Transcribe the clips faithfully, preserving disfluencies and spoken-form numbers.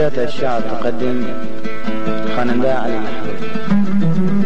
جزيرة الشعر تقدم خواننده علي محمود.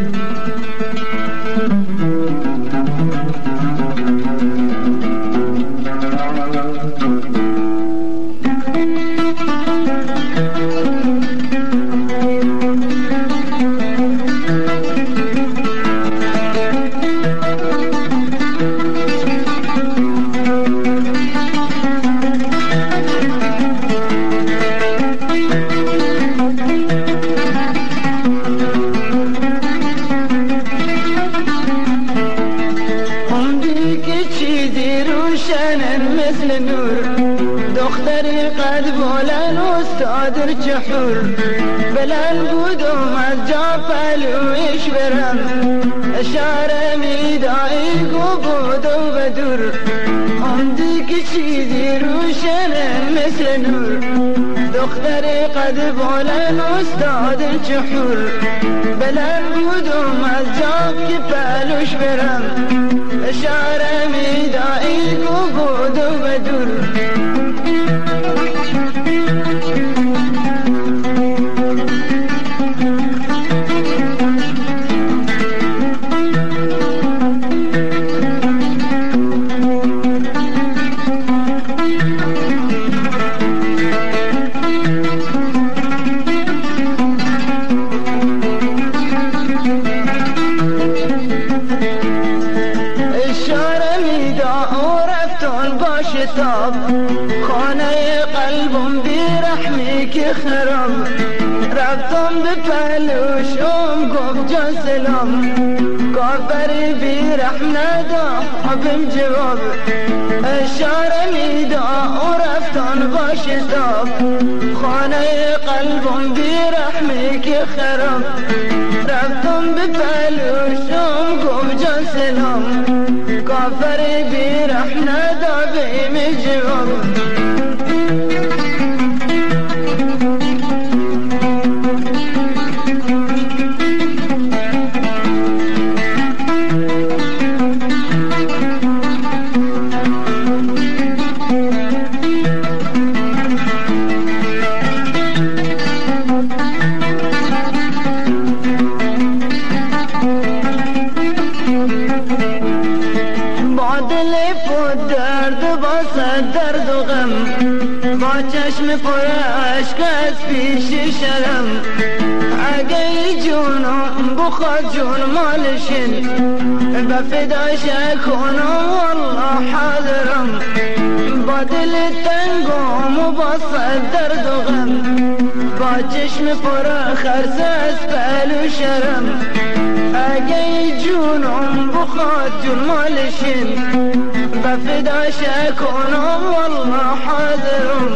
مثل نور دختری قد بلند استاد چحور بلند بود اومد جا پلویش برم اشاره میدایی گو بود و بدور عمدی که چیزی روشنه مثل نور دختری قد بلند استاد چحور بلند بود اومد جا که پلوش برم اشاره میدایی گو بود و بدور شتاب خانه قلبم بیرحمی که خراب رفتم به پلوشم گفت جان سلام کافری بیرحم ندا حبم جواب اشاره میدا و رفتن با شتاب خانه قلبم بیرحمی که خراب رفتم به پلوشم گفت جان سلام کافری بیرحم ندا بهم جواب درد با صد درد و غم با چشم پر عشق از پیش شرم اگه جونم بخواد جون مالشین بفداش کنم والله حاضرم با دل تنگم و با صد درد و غم با چشم پر خرس از پلو شرم اگه جونم بخواد جون مالشین بفداش کنم والله حاضرم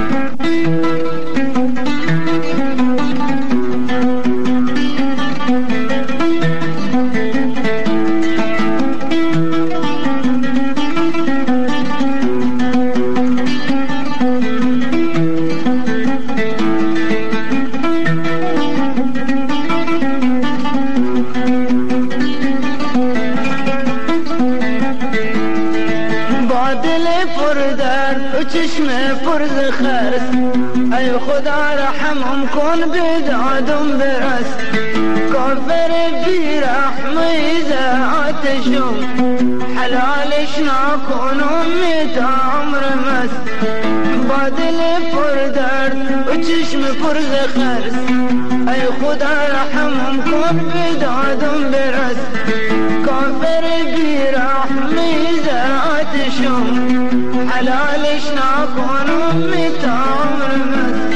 چشم پرز خرس ای خدا رحمم کن بدادم برس کافر بیرحمی آتشم حلالش نکنم میتا عمر مست با دل پر درد و چشم پرز خرس ای خدا رحمم کن بدادم برس کافر بیرحمی آتشم حلالش نکنم میتا عمر مست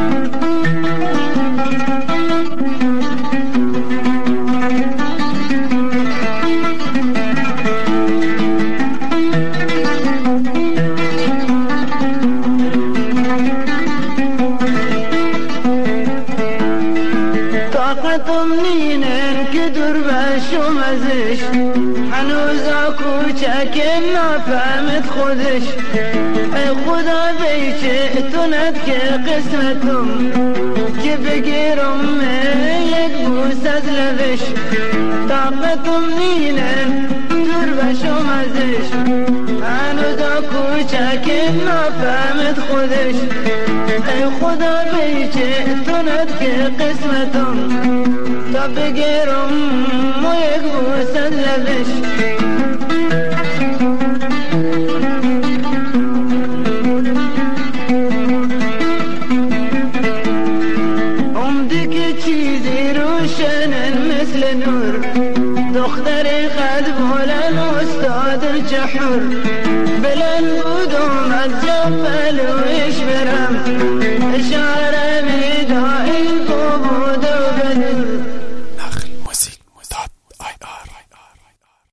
طاقتم نینن که دور بشم ازش هنوزا کوچک نفهمت خودش ای خدا بیچه تونت که قسمتم که بگیرم یک بوس از لبش طاقتم نینن دور بشم ازش هنوز کوچک نفهمد خودش ای خدا بیچه تند که قسمتم تا بگیرم و یک بوسه لبش عمدی که چیزی روشنن مثل نور دختری قد بلند استاد جحور بلند بودم از جبل ویش برم اشاره